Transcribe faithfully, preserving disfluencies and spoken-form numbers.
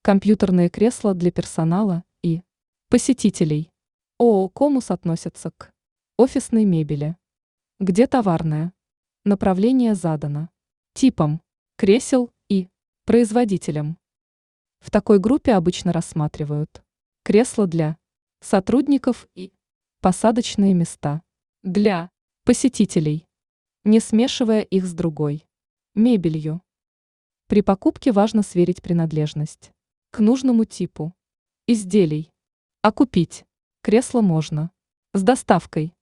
Компьютерные кресла для персонала и посетителей. ООО «Комус» относятся к офисной мебели. Где товарная? Направление задано типом кресел и производителем. В такой группе обычно рассматривают кресла для сотрудников и посадочные места для посетителей, не смешивая их с другой мебелью. При покупке важно сверить принадлежность к нужному типу изделий. А купить кресло можно с доставкой.